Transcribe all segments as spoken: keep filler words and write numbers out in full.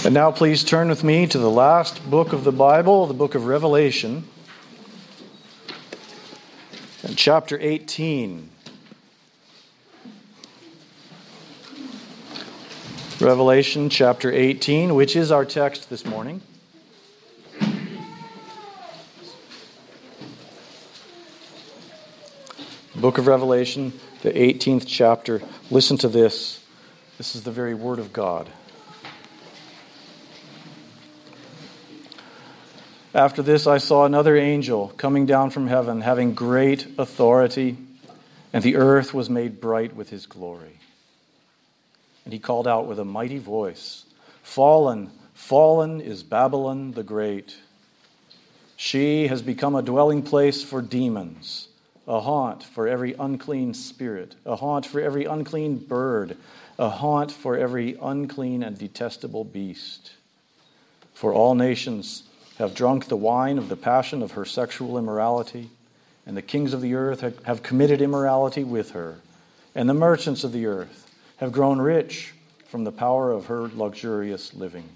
And now please turn with me to the last book of the Bible, the book of Revelation, and chapter eighteen. Revelation chapter eighteen, which is our text this morning. Book of Revelation, the eighteenth chapter. Listen to this. This is the very word of God. After this I saw another angel coming down from heaven, having great authority, and the earth was made bright with his glory. And he called out with a mighty voice, "Fallen, fallen is Babylon the Great. She has become a dwelling place for demons, a haunt for every unclean spirit, a haunt for every unclean bird, a haunt for every unclean and detestable beast. For all nations have drunk the wine of the passion of her sexual immorality, and the kings of the earth have committed immorality with her, and the merchants of the earth have grown rich from the power of her luxurious living."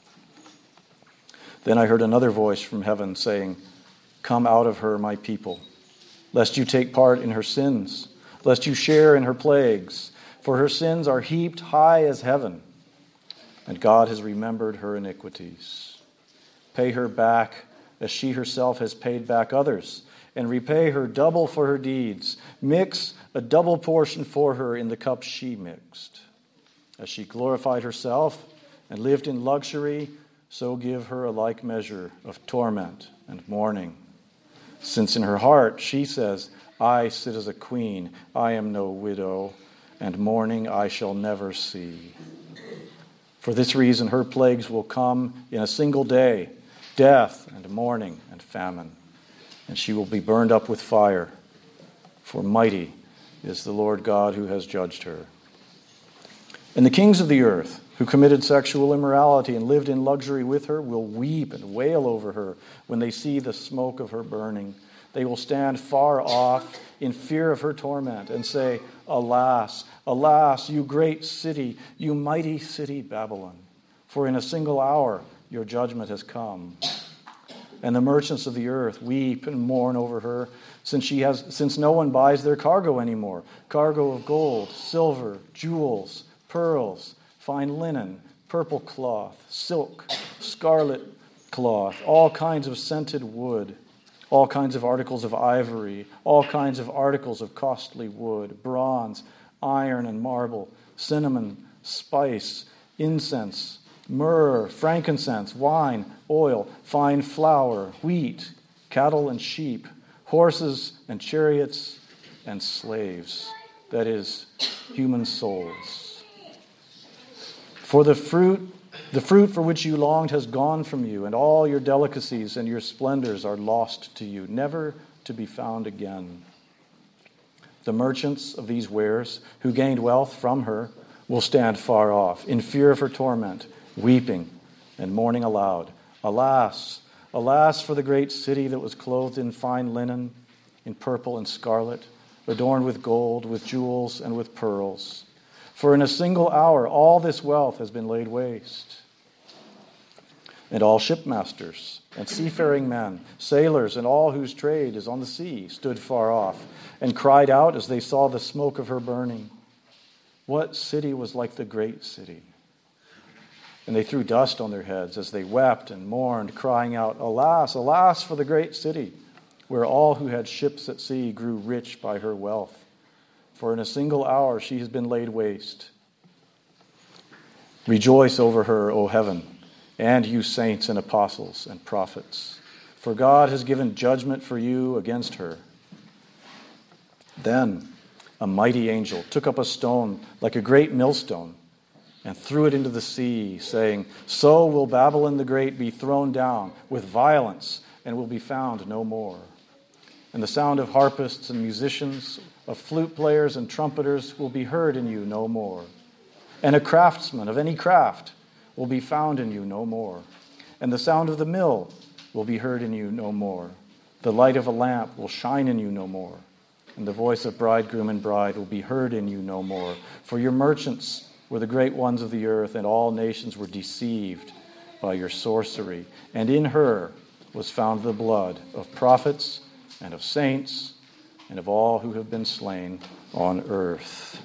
Then I heard another voice from heaven saying, "Come out of her, my people, lest you take part in her sins, lest you share in her plagues, for her sins are heaped high as heaven, and God has remembered her iniquities. Pay her back as she herself has paid back others, and repay her double for her deeds. Mix a double portion for her in the cup she mixed. As she glorified herself and lived in luxury, so give her a like measure of torment and mourning. Since in her heart she says, 'I sit as a queen, I am no widow, and mourning I shall never see.' For this reason her plagues will come in a single day, death and mourning and famine, and she will be burned up with fire, for mighty is the Lord God who has judged her. And the kings of the earth, who committed sexual immorality and lived in luxury with her, will weep and wail over her when they see the smoke of her burning. They will stand far off in fear of her torment and say, 'Alas, alas, you great city, you mighty city Babylon, for in a single hour your judgment has come.' And the merchants of the earth weep and mourn over her, since she has, since no one buys their cargo anymore, cargo of gold, silver, jewels, pearls, fine linen, purple cloth, silk, scarlet cloth, all kinds of scented wood, all kinds of articles of ivory, all kinds of articles of costly wood, bronze, iron and marble, cinnamon, spice, incense, myrrh, frankincense, wine, oil, fine flour, wheat, cattle and sheep, horses and chariots and slaves," that is, human souls. "For the fruit, the fruit for which you longed has gone from you, and all your delicacies and your splendors are lost to you, never to be found again. The merchants of these wares, who gained wealth from her, will stand far off, in fear of her torment, weeping and mourning aloud. Alas, alas for the great city that was clothed in fine linen, in purple and scarlet, adorned with gold, with jewels, and with pearls. For in a single hour all this wealth has been laid waste. And all shipmasters and seafaring men, sailors, and all whose trade is on the sea, stood far off, and cried out as they saw the smoke of her burning, 'What city was like the great city?' And they threw dust on their heads as they wept and mourned, crying out, 'Alas, alas for the great city, where all who had ships at sea grew rich by her wealth. For in a single hour she has been laid waste. Rejoice over her, O heaven, and you saints and apostles and prophets, for God has given judgment for you against her.' Then a mighty angel took up a stone like a great millstone and threw it into the sea, saying, 'So will Babylon the Great be thrown down with violence and will be found no more. And the sound of harpists and musicians, of flute players and trumpeters will be heard in you no more. And a craftsman of any craft will be found in you no more. And the sound of the mill will be heard in you no more. The light of a lamp will shine in you no more. And the voice of bridegroom and bride will be heard in you no more. For your merchants were the great ones of the earth, and all nations were deceived by your sorcery, and in her was found the blood of prophets and of saints and of all who have been slain on earth.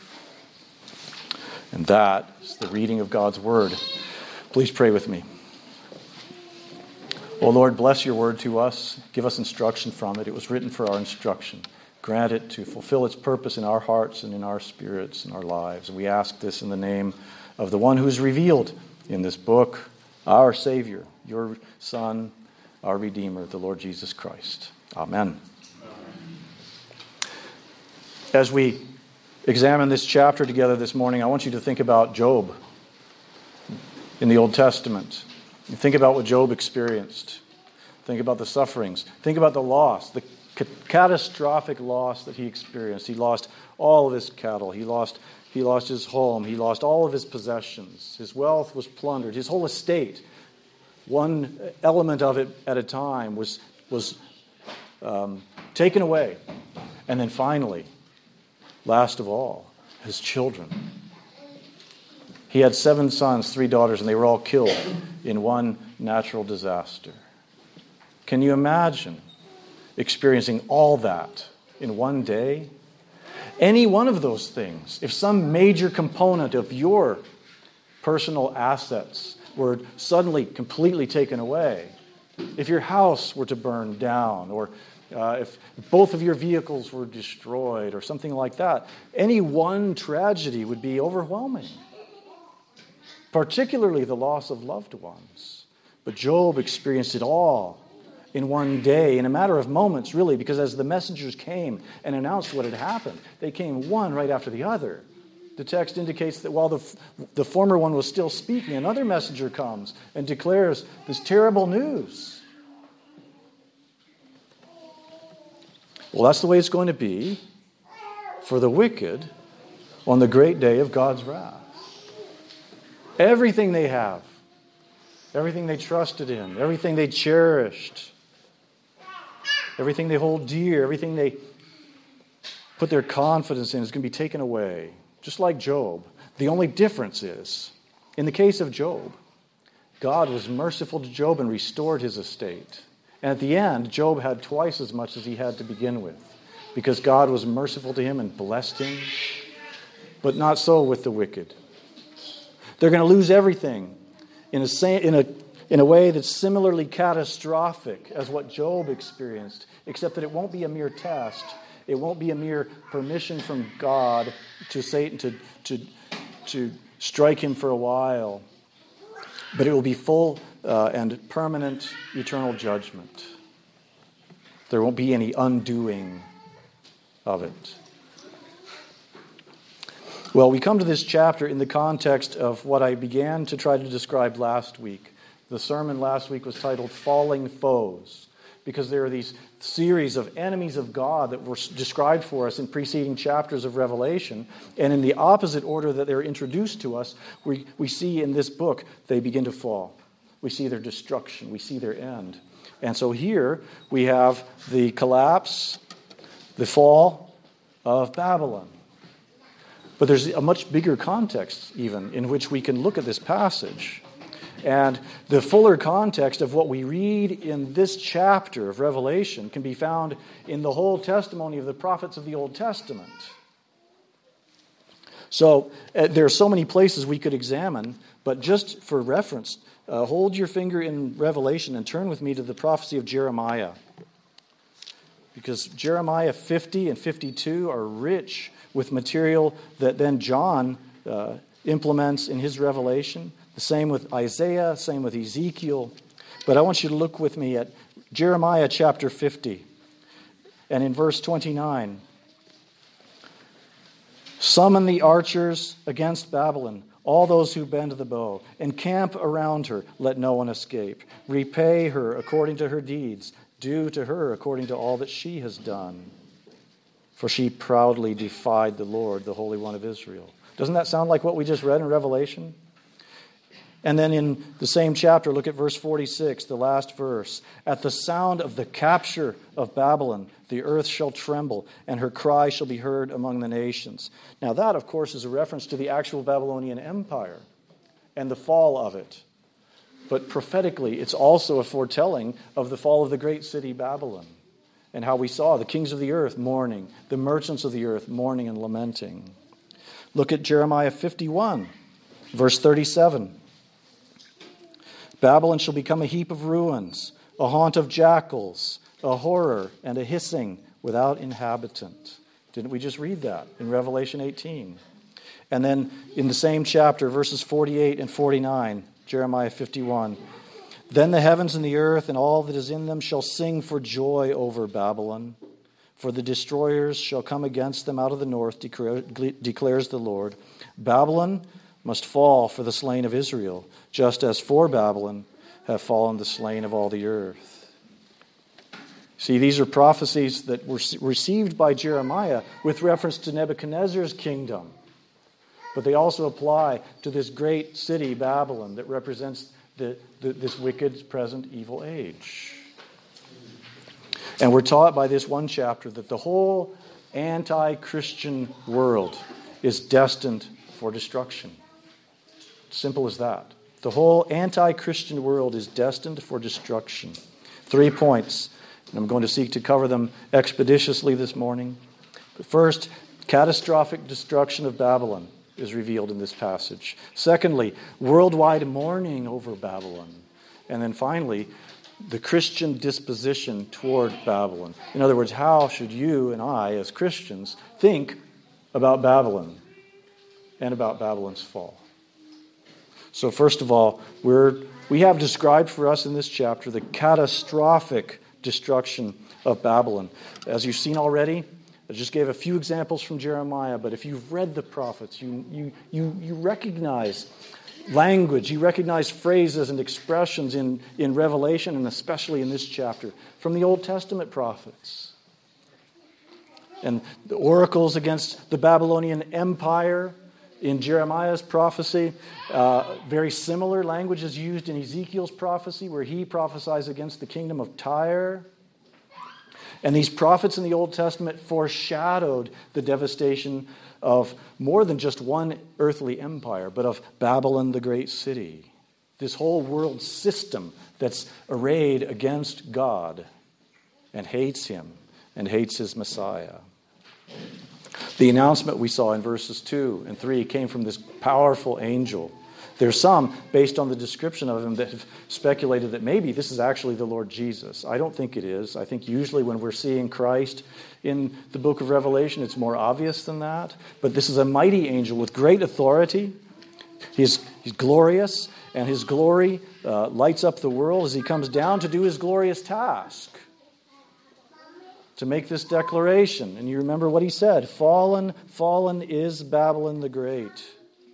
And that is the reading of God's word. Please pray with me. O Lord, bless your word to us. Give us instruction from it. It was written for our instruction. Grant it to fulfill its purpose in our hearts and in our spirits and our lives. We ask this in the name of the one who is revealed in this book, our Savior, your Son, our Redeemer, the Lord Jesus Christ. Amen. As we examine this chapter together this morning, I want you to think about Job in the Old Testament. You think about what Job experienced. Think about the sufferings. Think about the loss, the ca- catastrophic loss that he experienced. He lost all of his cattle. He lost, he lost his home. He lost all of his possessions. His wealth was plundered. His whole estate, one element of it at a time, was, was um, taken away. And then finally, last of all, his children. He had seven sons, three daughters, and they were all killed in one natural disaster. Can you imagine experiencing all that in one day? Any one of those things, if some major component of your personal assets were suddenly completely taken away, if your house were to burn down, or uh, if both of your vehicles were destroyed, or something like that, any one tragedy would be overwhelming. Particularly the loss of loved ones. But Job experienced it all in one day, in a matter of moments, really, because as the messengers came and announced what had happened, they came one right after the other. The text indicates that while the, the former one was still speaking, another messenger comes and declares this terrible news. Well, that's the way it's going to be for the wicked on the great day of God's wrath. Everything they have, everything they trusted in, everything they cherished, everything they hold dear, everything they put their confidence in is going to be taken away. Just like Job. The only difference is, in the case of Job, God was merciful to Job and restored his estate. And at the end, Job had twice as much as he had to begin with, because God was merciful to him and blessed him. But not so with the wicked. They're going to lose everything in a, in a, in a way that's similarly catastrophic as what Job experienced, except that it won't be a mere test. It won't be a mere permission from God to Satan to, to, to strike him for a while, but it will be full uh, and permanent eternal judgment. There won't be any undoing of it. Well, we come to this chapter in the context of what I began to try to describe last week. The sermon last week was titled Falling Foes, because there are these series of enemies of God that were described for us in preceding chapters of Revelation. And in the opposite order that they're introduced to us, we, we see in this book they begin to fall. We see their destruction. We see their end. And so here we have the collapse, the fall of Babylon. But there's a much bigger context, even, in which we can look at this passage. And the fuller context of what we read in this chapter of Revelation can be found in the whole testimony of the prophets of the Old Testament. So uh, there are so many places we could examine, but just for reference, uh, hold your finger in Revelation and turn with me to the prophecy of Jeremiah. Because Jeremiah fifty and fifty-two are rich with material that then John uh, implements in his revelation. The same with Isaiah, same with Ezekiel. But I want you to look with me at Jeremiah chapter fifty. And in verse twenty-nine, summon the archers against Babylon, all those who bend the bow. Encamp around her, let no one escape. Repay her according to her deeds. Do to her according to all that she has done. For she proudly defied the Lord, the Holy One of Israel. Doesn't that sound like what we just read in Revelation? And then in the same chapter, look at verse forty-six, the last verse. At the sound of the capture of Babylon, the earth shall tremble, and her cry shall be heard among the nations. Now that, of course, is a reference to the actual Babylonian Empire and the fall of it. But prophetically, it's also a foretelling of the fall of the great city Babylon, and how we saw the kings of the earth mourning, the merchants of the earth mourning and lamenting. Look at Jeremiah fifty-one, verse thirty-seven. Babylon shall become a heap of ruins, a haunt of jackals, a horror and a hissing without inhabitant. Didn't we just read that in Revelation eighteen? And then in the same chapter, verses forty-eight and forty-nine, Jeremiah fifty-one. Then the heavens and the earth and all that is in them shall sing for joy over Babylon. For the destroyers shall come against them out of the north, declares the Lord. Babylon must fall for the slain of Israel, just as for Babylon have fallen the slain of all the earth. See, these are prophecies that were received by Jeremiah with reference to Nebuchadnezzar's kingdom. But they also apply to this great city, Babylon, that represents the, the, this wicked, present, evil age. And we're taught by this one chapter that the whole anti-Christian world is destined for destruction. Simple as that. The whole anti-Christian world is destined for destruction. Three points, and I'm going to seek to cover them expeditiously this morning. But first, catastrophic destruction of Babylon is revealed in this passage. Secondly, worldwide mourning over Babylon. And then finally, the Christian disposition toward Babylon. In other words, how should you and I, as Christians, think about Babylon and about Babylon's fall? So first of all, we're, we have described for us in this chapter the catastrophic destruction of Babylon. As you've seen already, I just gave a few examples from Jeremiah, but if you've read the prophets, you, you, you, you recognize language, you recognize phrases and expressions in, in Revelation, and especially in this chapter, from the Old Testament prophets. And the oracles against the Babylonian Empire in Jeremiah's prophecy, uh, very similar language is used in Ezekiel's prophecy, where he prophesies against the kingdom of Tyre. And these prophets in the Old Testament foreshadowed the devastation of more than just one earthly empire, but of Babylon, the great city. This whole world system that's arrayed against God and hates him and hates his Messiah. The announcement we saw in verses two and three came from this powerful angel. There's some, based on the description of him, that have speculated that maybe this is actually the Lord Jesus. I don't think it is. I think usually when we're seeing Christ in the book of Revelation, it's more obvious than that. But this is a mighty angel with great authority. He's, he's glorious, and his glory uh, lights up the world as he comes down to do his glorious task, to make this declaration. And you remember what he said, Fallen, fallen is Babylon the Great.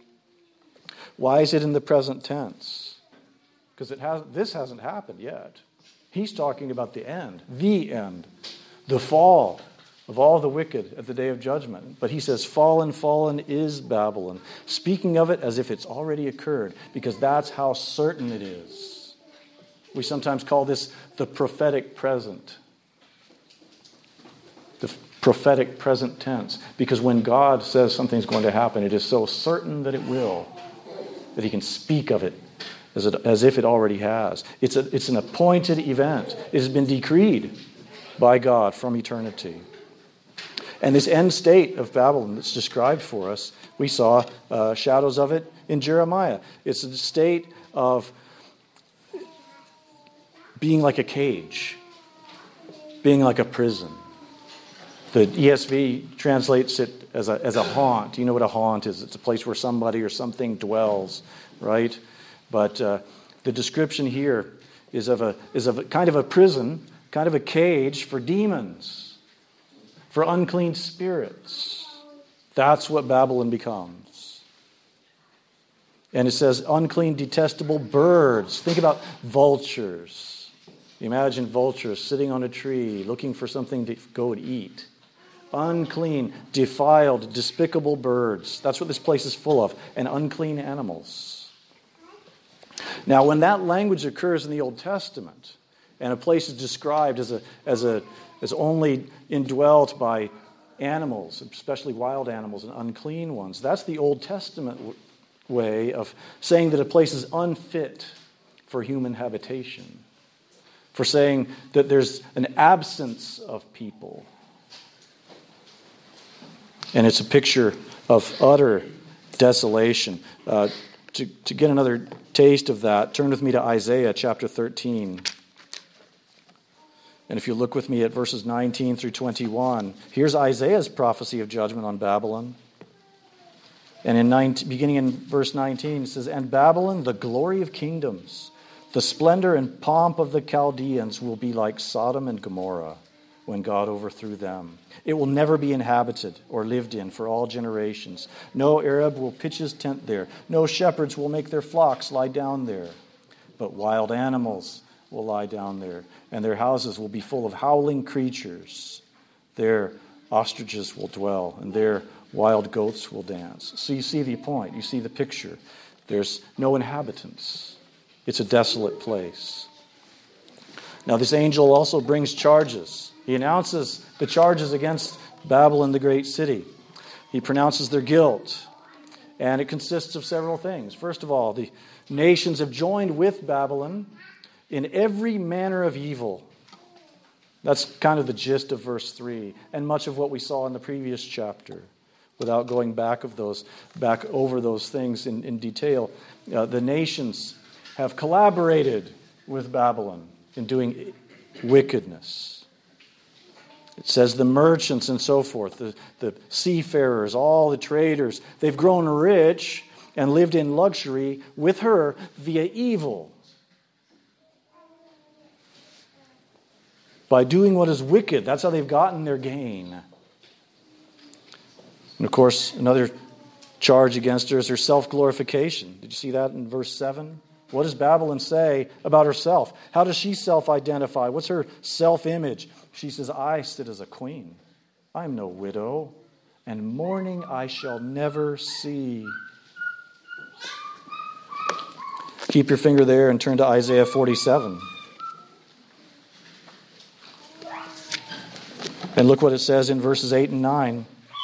Why is it in the present tense? Because it has, this hasn't happened yet. He's talking about the end, the end, the fall of all the wicked at the day of judgment. But he says, fallen, fallen is Babylon, speaking of it as if it's already occurred, because that's how certain it is. We sometimes call this the prophetic present. The prophetic present tense. Because when God says something's going to happen, it is so certain that it will, that he can speak of it as, it as if it already has. It's, a, it's an appointed event. It has been decreed by God from eternity. And this end state of Babylon that's described for us, we saw uh, shadows of it in Jeremiah. It's a state of being like a cage, being like a prison. The E S V translates it as a, as a haunt. You know what a haunt is. It's a place where somebody or something dwells, right? But uh, the description here is of a is of a kind of a prison, kind of a cage for demons, for unclean spirits. That's what Babylon becomes. And it says unclean, detestable birds. Think about vultures. Imagine vultures sitting on a tree looking for something to go and eat. Unclean, defiled, despicable birds. That's what this place is full of. And unclean animals. Now, when that language occurs in the Old Testament, and a place is described as a as a as only indwelt by animals, especially wild animals and unclean ones, that's the Old Testament w- way of saying that a place is unfit for human habitation, for saying that there's an absence of people. And it's a picture of utter desolation. Uh, to, to get another taste of that, turn with me to Isaiah chapter thirteen. And if you look with me at verses nineteen through twenty-one, here's Isaiah's prophecy of judgment on Babylon. And in nineteen, beginning in verse nineteen, it says, "And Babylon, the glory of kingdoms, the splendor and pomp of the Chaldeans will be like Sodom and Gomorrah when God overthrew them. It will never be inhabited or lived in for all generations. No Arab will pitch his tent there. No shepherds will make their flocks lie down there. But wild animals will lie down there, and their houses will be full of howling creatures. There ostriches will dwell, and there wild goats will dance." So you see the point. You see the picture. There's no inhabitants. It's a desolate place. Now this angel also brings charges. He announces the charges against Babylon, the great city. He pronounces their guilt. And it consists of several things. First of all, the nations have joined with Babylon in every manner of evil. That's kind of the gist of verse three, and much of what we saw in the previous chapter. Without going back of those, back over those things in, in detail, uh, the nations have collaborated with Babylon in doing wickedness. It says the merchants and so forth, the, the seafarers, all the traders, they've grown rich and lived in luxury with her via evil. By doing what is wicked, that's how they've gotten their gain. And of course, another charge against her is her self-glorification. Did you see that in verse seven? What does Babylon say about herself? How does she self-identify? What's her self-image? She says, "I sit as a queen. I am no widow, and mourning I shall never see." Keep your finger there and turn to Isaiah forty-seven. And look what it says in verses eight and nine.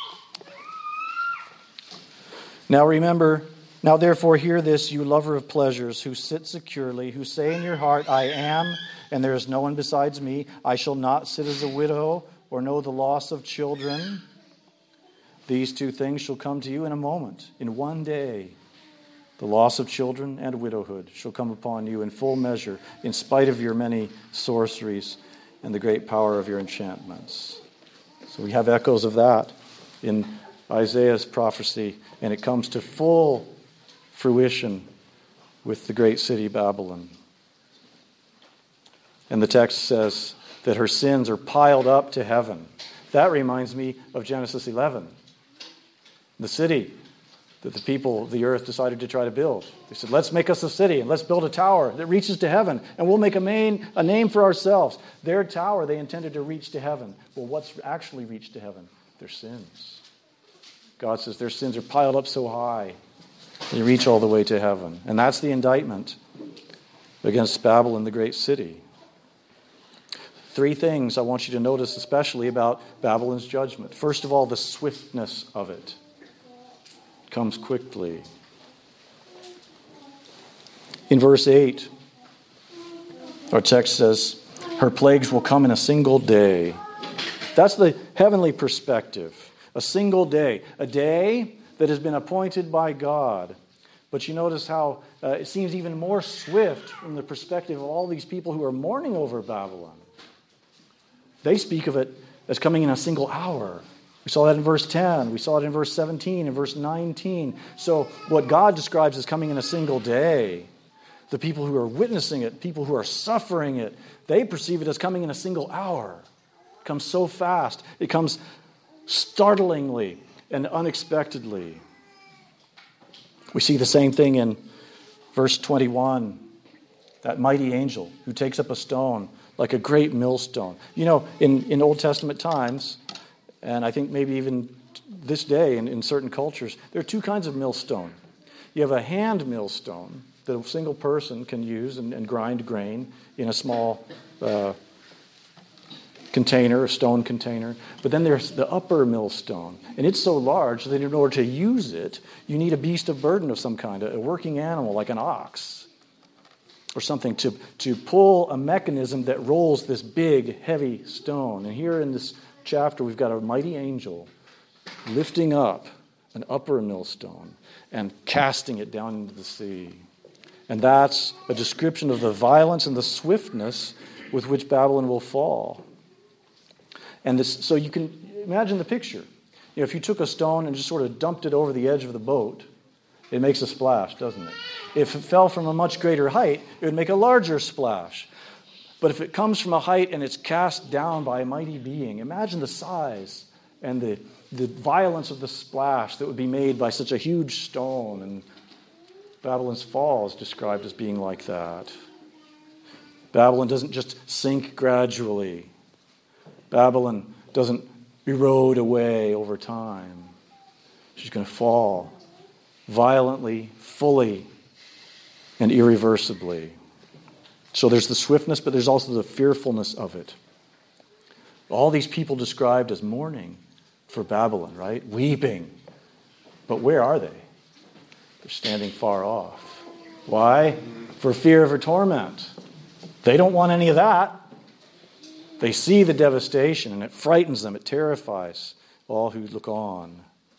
"Now remember, now therefore hear this, you lover of pleasures, who sit securely, who say in your heart, I am, and there is no one besides me. I shall not sit as a widow or know the loss of children. These two things shall come to you in a moment, in one day. The loss of children and widowhood shall come upon you in full measure, in spite of your many sorceries and the great power of your enchantments." So we have echoes of that in Isaiah's prophecy, and it comes to full fruition with the great city Babylon. And the text says that her sins are piled up to heaven. That reminds me of Genesis eleven. The city that the people of the earth decided to try to build. They said, let's make us a city and let's build a tower that reaches to heaven, and we'll make a, main, a name for ourselves. Their tower they intended to reach to heaven. Well, what's actually reached to heaven? Their sins. God says their sins are piled up so high they reach all the way to heaven. And that's the indictment against Babylon, the great city. Three things I want you to notice especially about Babylon's judgment. First of all, the swiftness of it. It comes quickly. In verse eight, our text says, her plagues will come in a single day. That's the heavenly perspective. A single day. A day that has been appointed by God. But you notice how uh, it seems even more swift from the perspective of all these people who are mourning over Babylon. They speak of it as coming in a single hour. We saw that in verse ten. We saw it in verse seventeen and verse nineteen. So what God describes as coming in a single day, the people who are witnessing it, people who are suffering it, they perceive it as coming in a single hour. It comes so fast. It comes startlingly and unexpectedly. We see the same thing in verse twenty-one. That mighty angel who takes up a stone like a great millstone. You know, in, in Old Testament times, and I think maybe even this day in, in certain cultures, there are two kinds of millstone. You have a hand millstone that a single person can use and, and grind grain in a small uh, container, a stone container. But then there's the upper millstone. And it's so large that in order to use it, you need a beast of burden of some kind, a working animal like an ox. or something to, to pull a mechanism that rolls this big, heavy stone. And here in this chapter, we've got a mighty angel lifting up an upper millstone and casting it down into the sea. And that's a description of the violence and the swiftness with which Babylon will fall. And this, so you can imagine the picture. You know, if you took a stone and just sort of dumped it over the edge of the boat, it makes a splash, doesn't it? If it fell from a much greater height, it would make a larger splash. But if it comes from a height and it's cast down by a mighty being, imagine the size and the, the violence of the splash that would be made by such a huge stone. And Babylon's fall is described as being like that. Babylon doesn't just sink gradually. Babylon doesn't erode away over time. She's going to fall violently, fully, and irreversibly. So there's the swiftness, but there's also the fearfulness of it. All these people described as mourning for Babylon, right? Weeping. But where are they? They're standing far off. Why? For fear of her torment. They don't want any of that. They see the devastation, and it frightens them. It terrifies all who look on.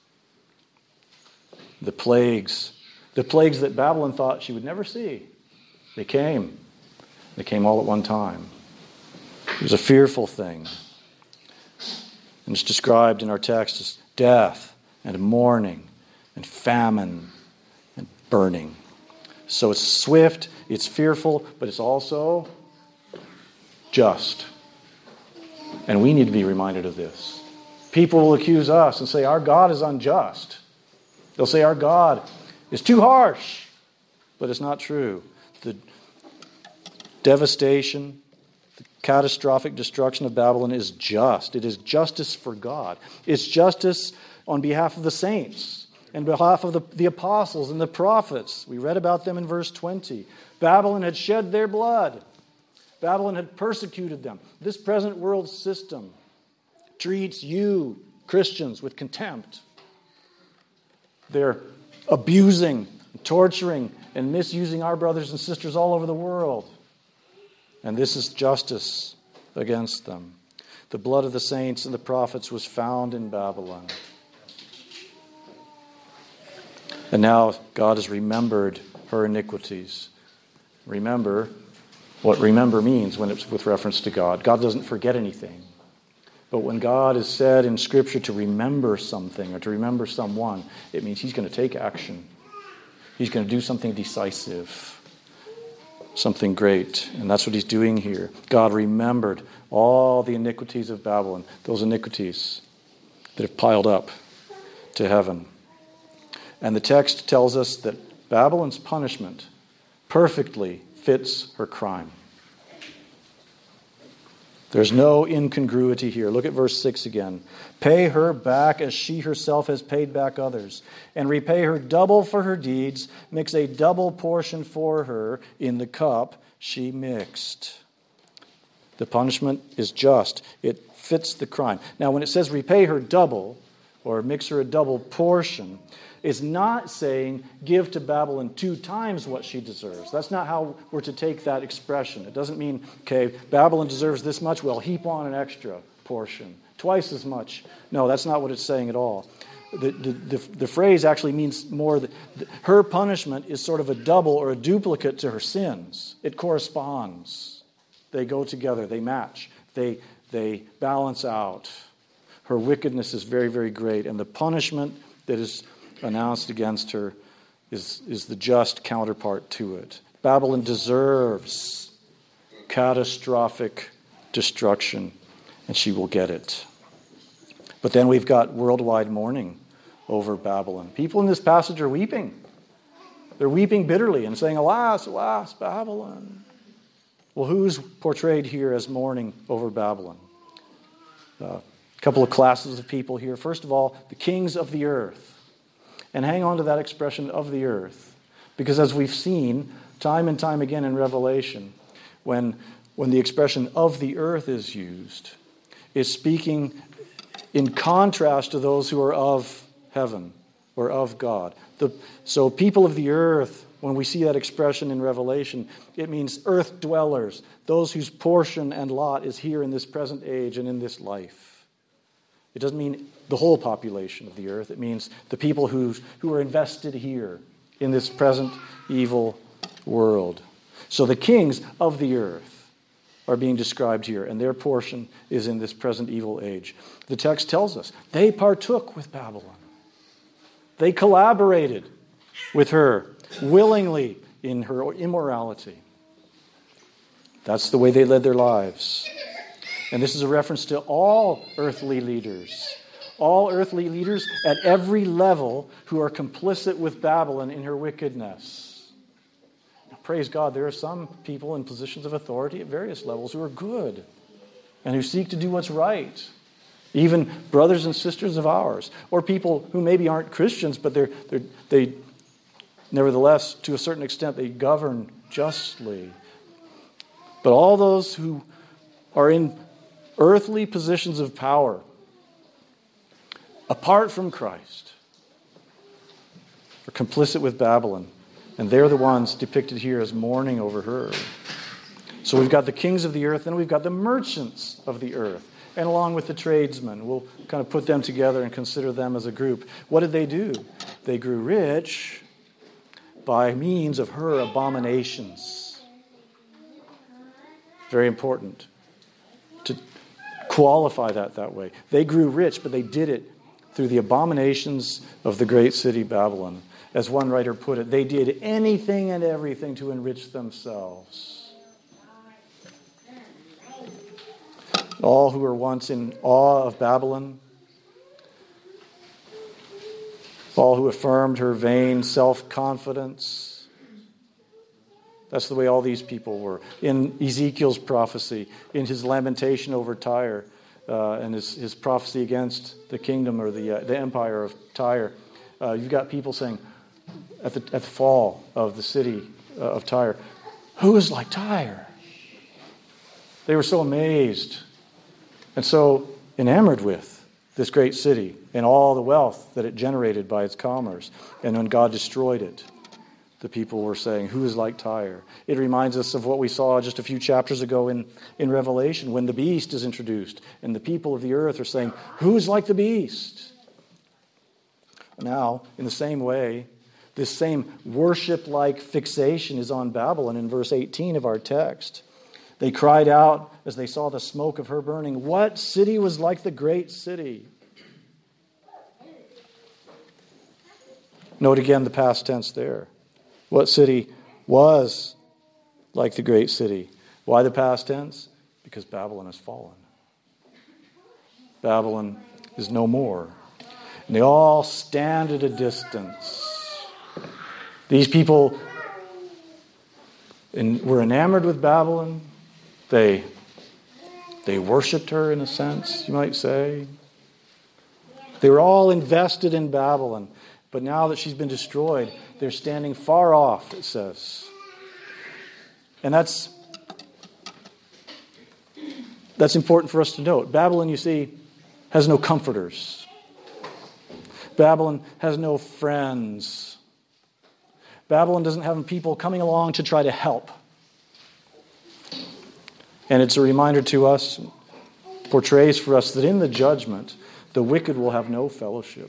The plagues, the plagues that Babylon thought she would never see, they came. They came all at one time. It was a fearful thing. And it's described in our text as death and mourning and famine and burning. So it's swift, it's fearful, but it's also just. And we need to be reminded of this. People will accuse us and say, our God is unjust. They'll say, our God is too harsh. But it's not true. The devastation, the catastrophic destruction of Babylon is just. It is justice for God. It's justice on behalf of the saints and behalf of the, the apostles and the prophets. We read about them in verse twenty. Babylon had shed their blood. Babylon had persecuted them. This present world system treats you, Christians, with contempt. They're abusing, torturing, and misusing our brothers and sisters all over the world. And this is justice against them. The blood of the saints and the prophets was found in Babylon. And now God has remembered her iniquities. Remember what remember means when it's with reference to God. God doesn't forget anything. But when God is said in Scripture to remember something or to remember someone, it means He's going to take action. He's going to do something decisive, something great. And that's what He's doing here. God remembered all the iniquities of Babylon, those iniquities that have piled up to heaven. And the text tells us that Babylon's punishment perfectly fits her crime. There's no incongruity here. Look at verse six again. Pay her back as she herself has paid back others, and repay her double for her deeds. Mix a double portion for her in the cup she mixed. The punishment is just. It fits the crime. Now, when it says repay her double, or mix her a double portion, it's not saying give to Babylon two times what she deserves. That's not how we're to take that expression. It doesn't mean, okay, Babylon deserves this much, well, heap on an extra portion, twice as much. No, that's not what it's saying at all. The, the, the, the phrase actually means more that her punishment is sort of a double or a duplicate to her sins. It corresponds. They go together. They match. They, they balance out. Her wickedness is very, very great. And the punishment that is announced against her is, is the just counterpart to it. Babylon deserves catastrophic destruction, and she will get it. But then we've got worldwide mourning over Babylon. People in this passage are weeping. They're weeping bitterly and saying, alas, alas, Babylon. Well, who's portrayed here as mourning over Babylon? Uh, a couple of classes of people here. First of all, the kings of the earth. And hang on to that expression, of the earth. Because as we've seen time and time again in Revelation, when, when the expression of the earth is used, it's speaking in contrast to those who are of heaven or of God. The, so people of the earth when we see that expression in Revelation, it means earth dwellers, those whose portion and lot is here in this present age and in this life. It doesn't mean the whole population of the earth. It means the people who, who are invested here in this present evil world. So the kings of the earth are being described here, and their portion is in this present evil age. The text tells us they partook with Babylon. They collaborated with her willingly in her immorality. That's the way they led their lives. And this is a reference to all earthly leaders. All earthly leaders at every level who are complicit with Babylon in her wickedness. Praise God, there are some people in positions of authority at various levels who are good and who seek to do what's right. Even brothers and sisters of ours, or people who maybe aren't Christians, but they're, they're, they, nevertheless, to a certain extent, they govern justly. But all those who are in earthly positions of power, apart from Christ, are complicit with Babylon. And they're the ones depicted here as mourning over her. So we've got the kings of the earth, and we've got the merchants of the earth. And along with the tradesmen, we'll kind of put them together and consider them as a group. What did they do? They grew rich by means of her abominations. Very important to qualify that that way. They grew rich, but they did it through the abominations of the great city Babylon. As one writer put it, they did anything and everything to enrich themselves. All who were once in awe of Babylon, all who affirmed her vain self-confidence, that's the way all these people were. In Ezekiel's prophecy, in his lamentation over Tyre, uh, and his, his prophecy against the kingdom or the, uh, the empire of Tyre, uh, you've got people saying, At the, at the fall of the city uh, of Tyre, who is like Tyre? They were so amazed and so enamored with this great city and all the wealth that it generated by its commerce. And when God destroyed it, the people were saying, who is like Tyre? It reminds us of what we saw just a few chapters ago in, in Revelation when the beast is introduced and the people of the earth are saying, who is like the beast? Now, in the same way, this same worship-like fixation is on Babylon in verse eighteen of our text. They cried out as they saw the smoke of her burning, what city was like the great city? Note again the past tense there. What city was like the great city? Why the past tense? Because Babylon has fallen. Babylon is no more. And they all stand at a distance. These people in, were enamored with Babylon. They, they worshipped her in a sense, you might say. They were all invested in Babylon. But now that she's been destroyed, they're standing far off, it says. And that's, that's important for us to note. Babylon, you see, has no comforters. Babylon has no friends. Babylon doesn't have people coming along to try to help. And it's a reminder to us, portrays for us that in the judgment, the wicked will have no fellowship.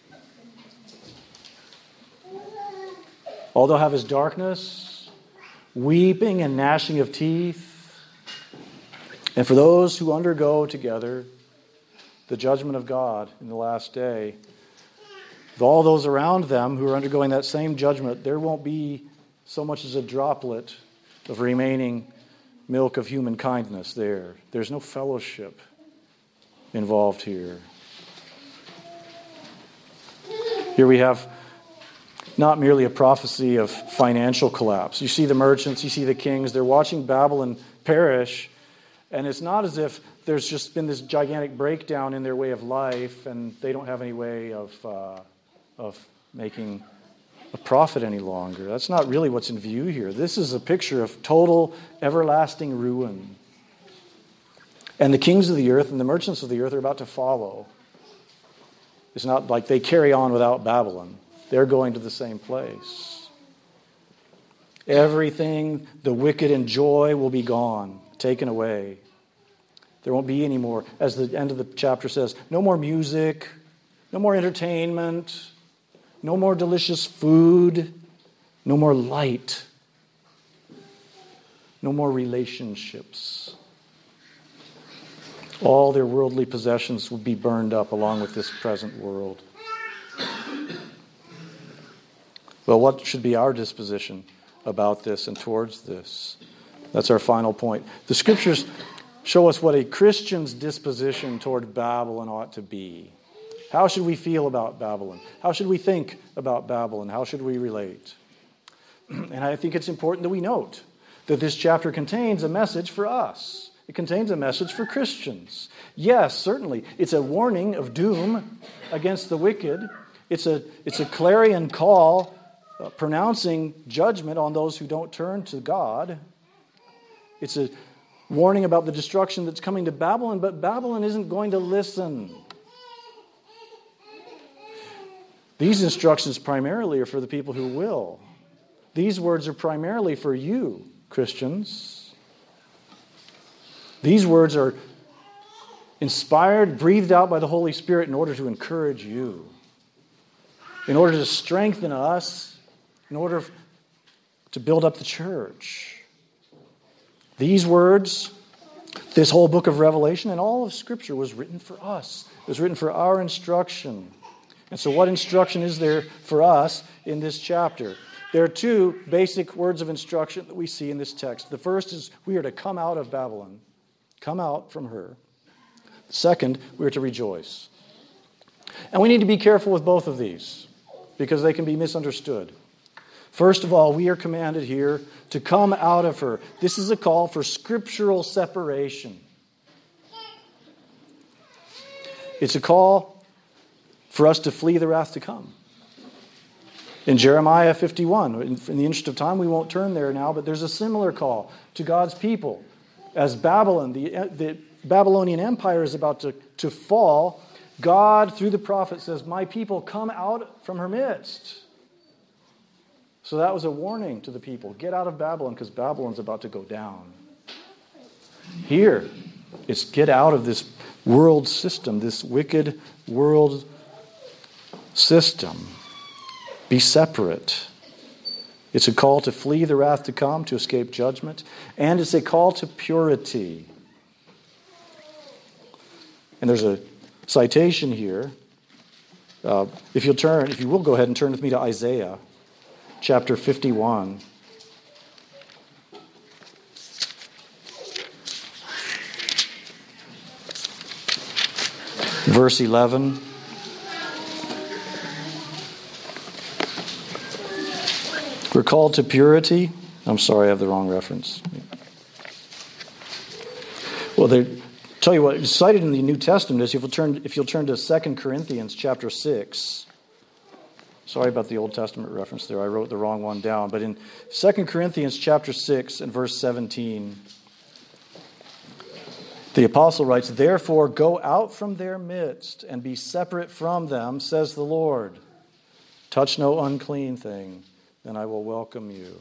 All they'll have is darkness, weeping and gnashing of teeth. And for those who undergo together the judgment of God in the last day, with all those around them who are undergoing that same judgment, there won't be so much as a droplet of remaining milk of human kindness there. There's no fellowship involved here. Here we have not merely a prophecy of financial collapse. You see the merchants, you see the kings, they're watching Babylon perish, and it's not as if there's just been this gigantic breakdown in their way of life and they don't have any way of uh, of making a profit any longer. That's not really what's in view here. This is a picture of total, everlasting ruin. And the kings of the earth and the merchants of the earth are about to follow. It's not like they carry on without Babylon. They're going to the same place. Everything, the wicked and joy will be gone, taken away. There won't be any more. As the end of the chapter says, no more music, no more entertainment, no more delicious food, no more light, no more relationships. All their worldly possessions will be burned up along with this present world. Well, what should be our disposition about this and towards this? That's our final point. The Scriptures show us what a Christian's disposition toward Babylon ought to be. How should we feel about Babylon? How should we think about Babylon? How should we relate? And I think it's important that we note that this chapter contains a message for us. It contains a message for Christians. Yes, certainly, it's a warning of doom against the wicked. It's a, it's a clarion call uh, pronouncing judgment on those who don't turn to God. It's a warning about the destruction that's coming to Babylon, but Babylon isn't going to listen. These instructions primarily are for the people who will. These words are primarily for you, Christians. These words are inspired, breathed out by the Holy Spirit in order to encourage you, in order to strengthen us, in order to build up the church. These words, this whole book of Revelation and all of Scripture was written for us. It was written for our instruction. And so what instruction is there for us in this chapter? There are two basic words of instruction that we see in this text. The first is we are to come out of Babylon. Come out from her. Second, we are to rejoice. And we need to be careful with both of these because they can be misunderstood. First of all, we are commanded here to come out of her. This is a call for scriptural separation. It's a call for us to flee the wrath to come. In Jeremiah fifty-one, in the interest of time, we won't turn there now, but there's a similar call to God's people. As Babylon, the, the Babylonian Empire is about to, to fall, God, through the prophet, says, my people, come out from her midst. So that was a warning to the people. Get out of Babylon because Babylon's about to go down. Here, it's get out of this world system, this wicked world system. Be separate. It's a call to flee the wrath to come, to escape judgment, and it's a call to purity. And there's a citation here. Uh, if you'll turn, if you will go ahead and turn with me to Isaiah chapter fifty-one. Verse eleven. We're called to purity. I'm sorry, I have the wrong reference. Well, they tell you what, it's cited in the New Testament is if you'll turn if you'll turn to Second Corinthians chapter six. Sorry about the Old Testament reference there. I wrote the wrong one down. But in Second Corinthians chapter six and verse seventeen, the apostle writes, therefore go out from their midst and be separate from them, says the Lord. Touch no unclean thing, then I will welcome you.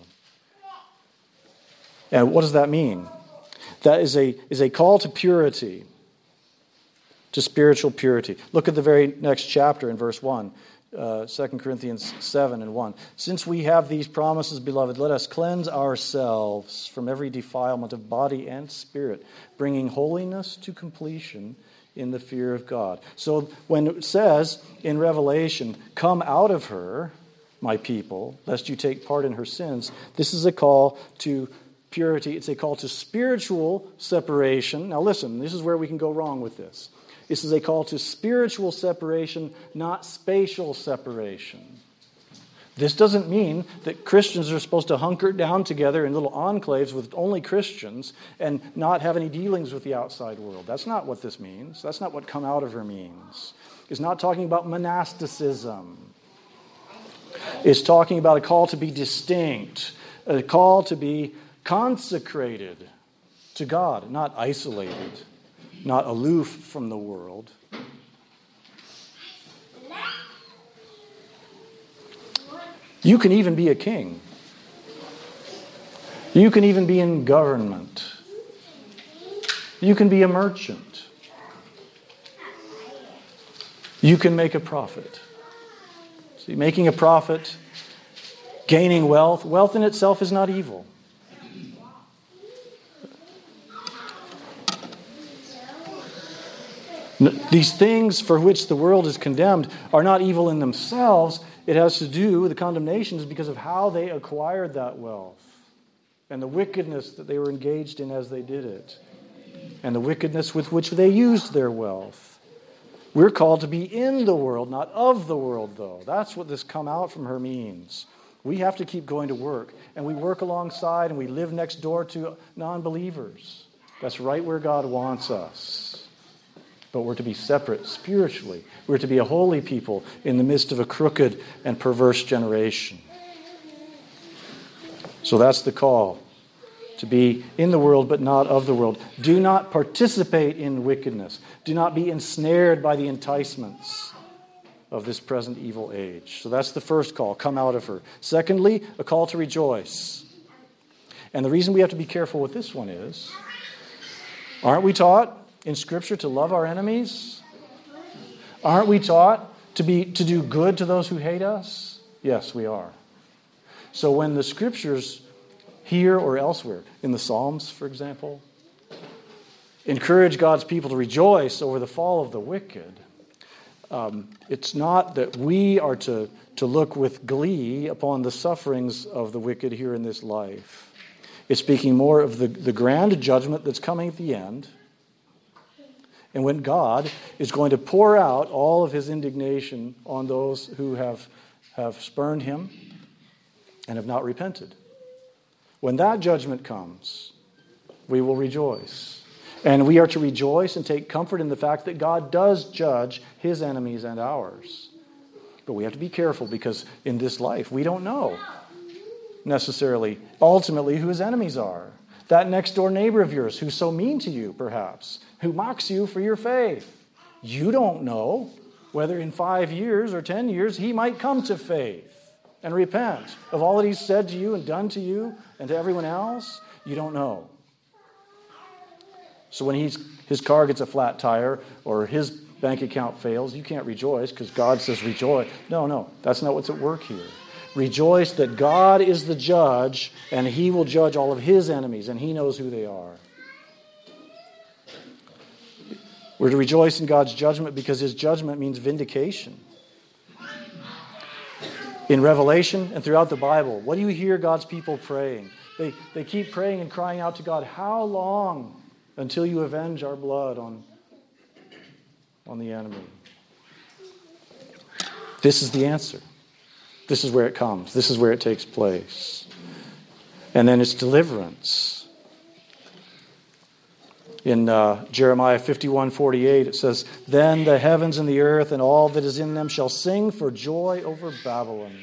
And what does that mean? That is a, is a call to purity, to spiritual purity. Look at the very next chapter in verse one, uh, Second Corinthians seven and one. Since we have these promises, beloved, let us cleanse ourselves from every defilement of body and spirit, bringing holiness to completion in the fear of God. So when it says in Revelation, come out of her, my people, lest you take part in her sins, this is a call to purity. It's a call to spiritual separation. Now listen, this is where we can go wrong with this. This is a call to spiritual separation, not spatial separation. This doesn't mean that Christians are supposed to hunker down together in little enclaves with only Christians and not have any dealings with the outside world. That's not what this means. That's not what come out of her means. It's not talking about monasticism. It's talking about a call to be distinct, a call to be consecrated to God, not isolated, not aloof from the world. You can even be a king You can even be in government. You can be a merchant. You can make a profit. See, making a profit, gaining wealth, wealth in itself is not evil. These things for which the world is condemned are not evil in themselves. It has to do, the condemnation is because of how they acquired that wealth and the wickedness that they were engaged in as they did it and the wickedness with which they used their wealth. We're called to be in the world, not of the world, though. That's what this come out from her means. We have to keep going to work, and we work alongside and we live next door to non-believers. That's right where God wants us. But we're to be separate spiritually. We're to be a holy people in the midst of a crooked and perverse generation. So that's the call, to be in the world but not of the world. Do not participate in wickedness. Do not be ensnared by the enticements of this present evil age. So that's the first call, come out of her. Secondly, a call to rejoice. And the reason we have to be careful with this one is, aren't we taught in Scripture to love our enemies? Aren't we taught to be to do good to those who hate us? Yes, we are. So when the Scriptures here or elsewhere, in the Psalms, for example, encourage God's people to rejoice over the fall of the wicked, um, it's not that we are to, to look with glee upon the sufferings of the wicked here in this life. It's speaking more of the, the grand judgment that's coming at the end, and when God is going to pour out all of his indignation on those who have, have spurned him and have not repented. When that judgment comes, we will rejoice. And we are to rejoice and take comfort in the fact that God does judge his enemies and ours. But we have to be careful, because in this life we don't know necessarily ultimately who his enemies are. That next door neighbor of yours who's so mean to you, perhaps, who mocks you for your faith. You don't know whether in five years or ten years he might come to faith and repent of all that he's said to you and done to you and to everyone else. You don't know. So when he's, his car gets a flat tire or his bank account fails, you can't rejoice because God says rejoice. No, no, that's not what's at work here. Rejoice that God is the judge, and he will judge all of his enemies, and he knows who they are. We're to rejoice in God's judgment because his judgment means vindication. In Revelation and throughout the Bible, what do you hear God's people praying? They, they keep praying and crying out to God, how long until you avenge our blood on, on the enemy? This is the answer. This is where it comes. This is where it takes place. And then it's deliverance. In uh, Jeremiah fifty-one forty-eight, it says, then the heavens and the earth and all that is in them shall sing for joy over Babylon.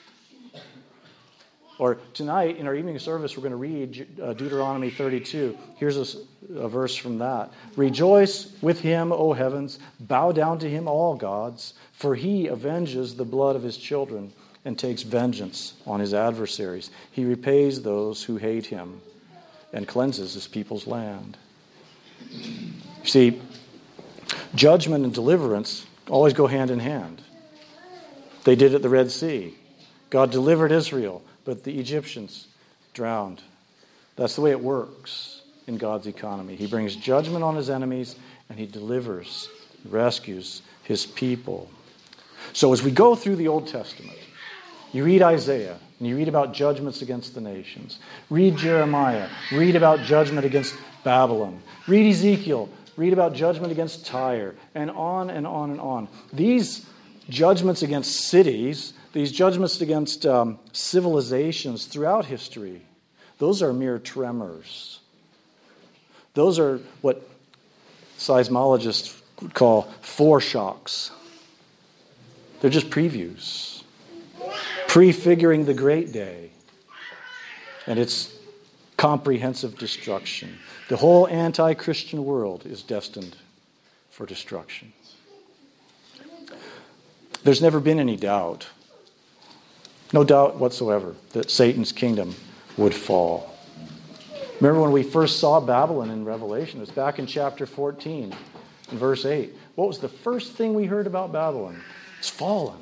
Or tonight, in our evening service, we're going to read uh, Deuteronomy thirty-two. Here's a, a verse from that. Rejoice with him, O heavens. Bow down to him, all gods. For he avenges the blood of his children and takes vengeance on his adversaries. He repays those who hate him and cleanses his people's land. You see, judgment and deliverance always go hand in hand. They did at the Red Sea. God delivered Israel, but the Egyptians drowned. That's the way it works in God's economy. He brings judgment on his enemies, and he delivers, rescues his people. So as we go through the Old Testament, you read Isaiah, and you read about judgments against the nations. Read Jeremiah. Read about judgment against Babylon. Read Ezekiel. Read about judgment against Tyre. And on and on and on. These judgments against cities, these judgments against um, civilizations throughout history, those are mere tremors. Those are what seismologists would call foreshocks. They're just previews, prefiguring the great day and its comprehensive destruction. The whole anti-Christian world is destined for destruction. There's never been any doubt, no doubt whatsoever, that Satan's kingdom would fall. Remember when we first saw Babylon in Revelation? It was back in chapter fourteen, in verse eight. What was the first thing we heard about Babylon? It's fallen.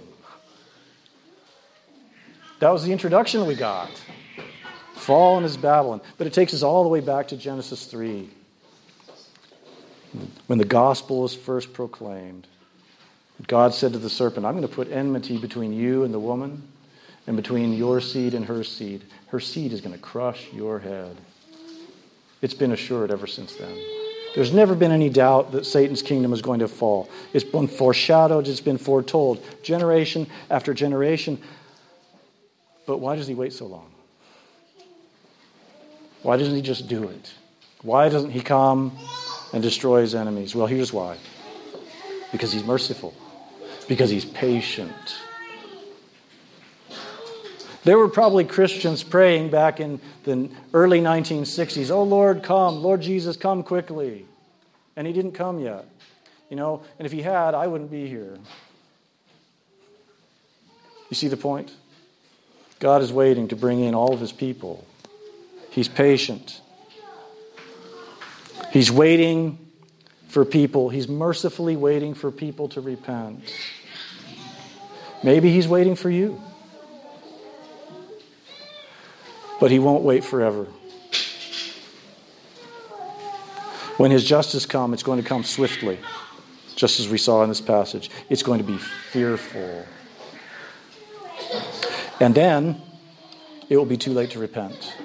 That was the introduction we got. Fallen is Babylon. But it takes us all the way back to Genesis three. When the gospel was first proclaimed, God said to the serpent, I'm going to put enmity between you and the woman, and between your seed and her seed. Her seed is going to crush your head. It's been assured ever since then. There's never been any doubt that Satan's kingdom is going to fall. It's been foreshadowed, it's been foretold, generation after generation. But why does he wait so long? Why doesn't he just do it? Why doesn't he come and destroy his enemies? Well, here's why. Because he's merciful. Because he's patient. There were probably Christians praying back in the early nineteen sixties, oh Lord, come, Lord Jesus, come quickly. And he didn't come yet. You know, and if he had, I wouldn't be here. You see the point? God is waiting to bring in all of his people. He's patient. He's waiting for people. He's mercifully waiting for people to repent. Maybe he's waiting for you. But he won't wait forever. When his justice comes, it's going to come swiftly, just as we saw in this passage. It's going to be fearful. And then it will be too late to repent.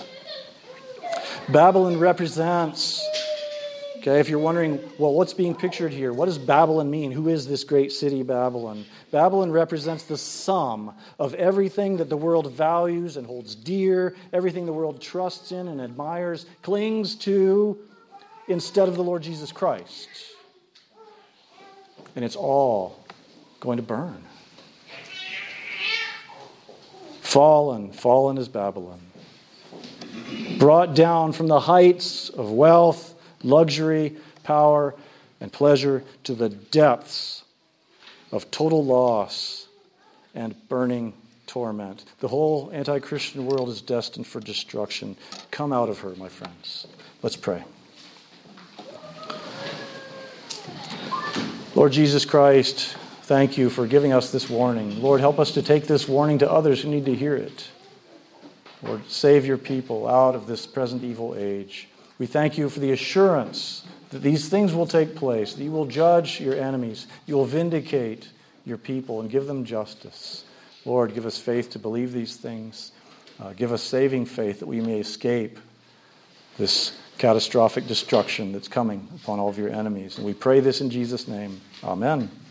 Babylon represents, okay, if you're wondering, well, what's being pictured here? What does Babylon mean? Who is this great city, Babylon? Babylon represents the sum of everything that the world values and holds dear, everything the world trusts in and admires, clings to, instead of the Lord Jesus Christ. And it's all going to burn. Fallen, fallen is Babylon. Brought down from the heights of wealth, luxury, power, and pleasure to the depths of total loss and burning torment. The whole anti-Christian world is destined for destruction. Come out of her, my friends. Let's pray. Lord Jesus Christ, thank you for giving us this warning. Lord, help us to take this warning to others who need to hear it. Lord, save your people out of this present evil age. We thank you for the assurance that these things will take place, that you will judge your enemies, you will vindicate your people and give them justice. Lord, give us faith to believe these things. Uh, give us saving faith that we may escape this catastrophic destruction that's coming upon all of your enemies. And we pray this in Jesus' name. Amen.